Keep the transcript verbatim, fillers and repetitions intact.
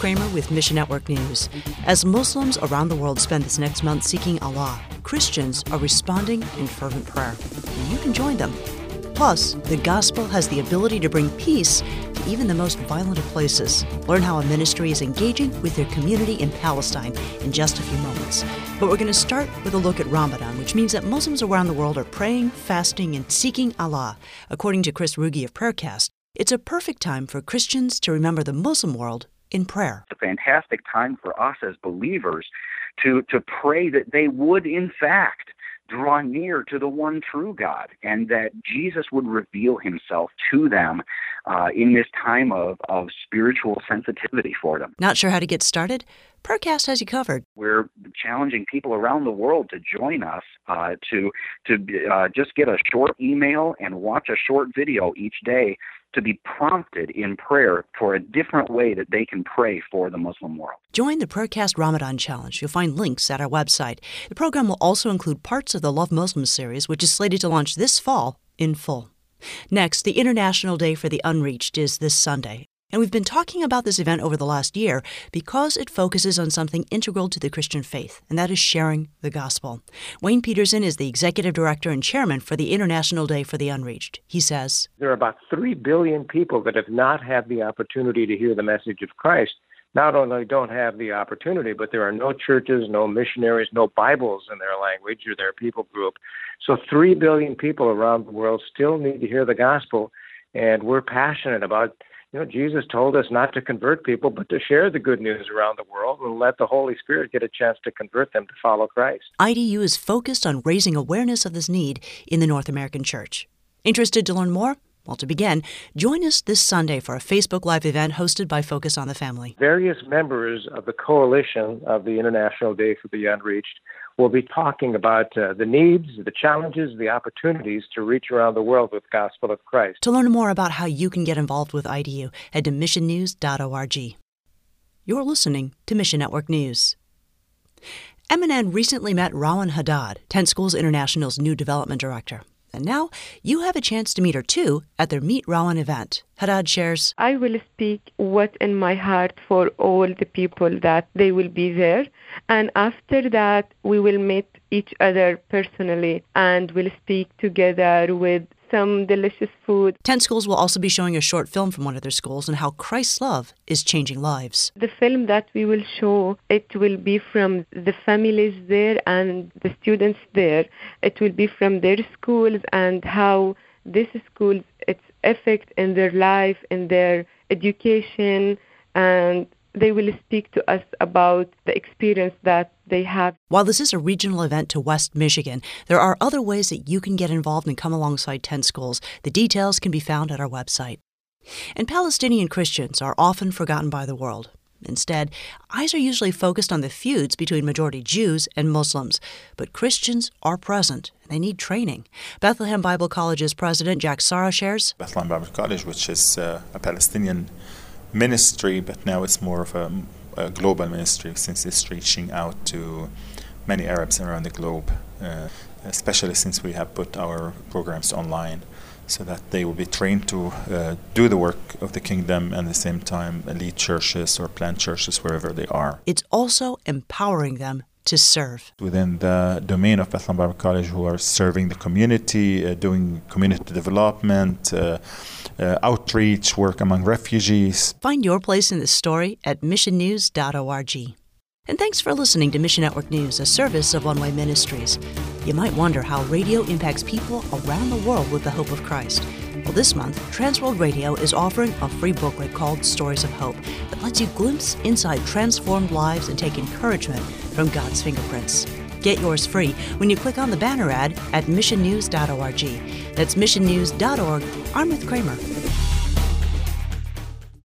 Kramer with Mission Network News. As Muslims around the world spend this next month seeking Allah, Christians are responding in fervent prayer. You can join them. Plus, the gospel has the ability to bring peace to even the most violent of places. Learn how a ministry is engaging with their community in Palestine in just a few moments. But we're going to start with a look at Ramadan, which means that Muslims around the world are praying, fasting, and seeking Allah. According to Chris Ruge of Prayercast, it's a perfect time for Christians to remember the Muslim world in prayer. It's a fantastic time for us as believers to, to pray that they would, in fact, draw near to the one true God, and that Jesus would reveal himself to them uh, in this time of, of spiritual sensitivity for them. Not sure how to get started? Prayercast has you covered. We're challenging people around the world to join us, uh, to, to uh, just get a short email and watch a short video each day to be prompted in prayer for a different way that they can pray for the Muslim world. Join the Prayercast Ramadan Challenge. You'll find links at our website. The program will also include parts of the Love Muslim series, which is slated to launch this fall in full. Next, the International Day for the Unreached is this Sunday. And we've been talking about this event over the last year because it focuses on something integral to the Christian faith, and that is sharing the gospel. Wayne Peterson is the executive director and chairman for the International Day for the Unreached. He says, there are about three billion people that have not had the opportunity to hear the message of Christ. Not only don't have the opportunity, but there are no churches, no missionaries, no Bibles in their language or their people group. So three billion people around the world still need to hear the gospel, and we're passionate about You know, Jesus told us not to convert people, but to share the good news around the world and let the Holy Spirit get a chance to convert them to follow Christ. I D U is focused on raising awareness of this need in the North American church. Interested to learn more? Well, to begin, join us this Sunday for a Facebook Live event hosted by Focus on the Family. Various members of the coalition of the International Day for the Unreached will be talking about uh, the needs, the challenges, the opportunities to reach around the world with the gospel of Christ. To learn more about how you can get involved with I D U, head to mission news dot org. You're listening to Mission Network News. M N N recently met Rowan Haddad, Tent Schools International's new development director. And now you have a chance to meet her, too, at their Meet Rowan event. Haddad shares, I will speak what's in my heart for all the people that they will be there. And after that, we will meet each other personally and we'll speak together with some delicious food. Tent Schools will also be showing a short film from one of their schools and how Christ's love is changing lives. The film that we will show, it will be from the families there and the students there. It will be from their schools and how this school, its effect in their life, in their education, and they will speak to us about the experience that they have. While this is a regional event to West Michigan, there are other ways that you can get involved and come alongside Tent Schools. The details can be found at our website. And Palestinian Christians are often forgotten by the world. Instead, eyes are usually focused on the feuds between majority Jews and Muslims. But Christians are present, and they need training. Bethlehem Bible College's president, Jack Sara, shares, Bethlehem Bible College, which is uh, a Palestinian ministry, but now it's more of a, a global ministry since it's reaching out to many Arabs around the globe, uh, especially since we have put our programs online so that they will be trained to uh, do the work of the kingdom and at the same time lead churches or plant churches wherever they are. It's also empowering them to serve. Within the domain of Bethlehem Bible College, who are serving the community, uh, doing community development, uh, uh, outreach, work among refugees. Find your place in this story at mission news dot org. And thanks for listening to Mission Network News, a service of One Way Ministries. You might wonder how radio impacts people around the world with the hope of Christ. Well, this month, Transworld Radio is offering a free booklet called Stories of Hope that lets you glimpse inside transformed lives and take encouragement from God's fingerprints. Get yours free when you click on the banner ad at mission news dot org. That's mission news dot org. I'm Ruth Kramer.